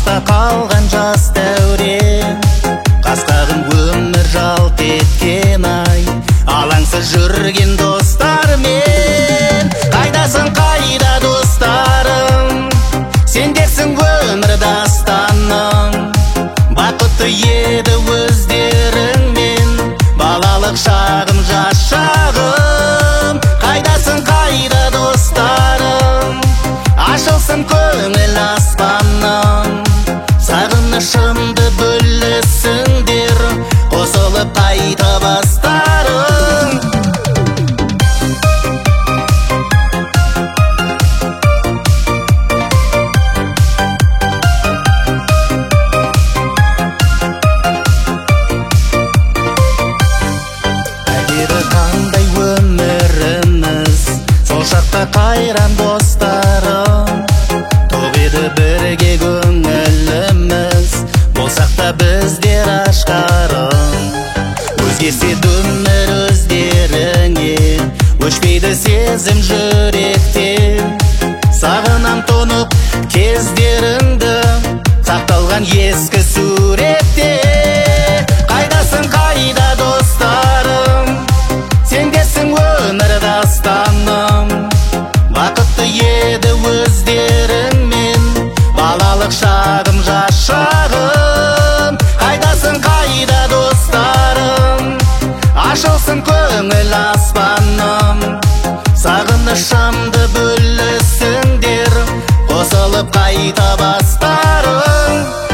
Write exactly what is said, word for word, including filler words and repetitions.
шақта қалған жас дәурен, қасқағым өмір жалт еткен ай, алаңсыз жүрген достармен. Қайдасың, қайда достарым, сендерсің өмір дастаным. Бақытты еді өздеріңмен балалық шағым, жас шағым. Қайдасың, қайда достарым, ашылсын көңіл аспаным. Сағынышымды бөлісіңдер, қосылып қайта бастарым. Әдері қандай өміріміз, сол шақта қайран достарым. Тоқ еді бірге көңіліміз, болсақ та біздер ашқарым. Өзгерсе өмір өздеріңе, өшпейді сезім жүректен. Сағынам тұнып кездеріңді, сақталған ескі суретте. Қайдасың, қайда достарым, сендерсің өмір дастаным. Бақытты еді өздеріңмен балалық шағым, жас шағым. Қайдасың, қайда достарым, ашылсын көңіл аспаным. Сағынышымды бөлісіңдер, қосылып қайта бастарым.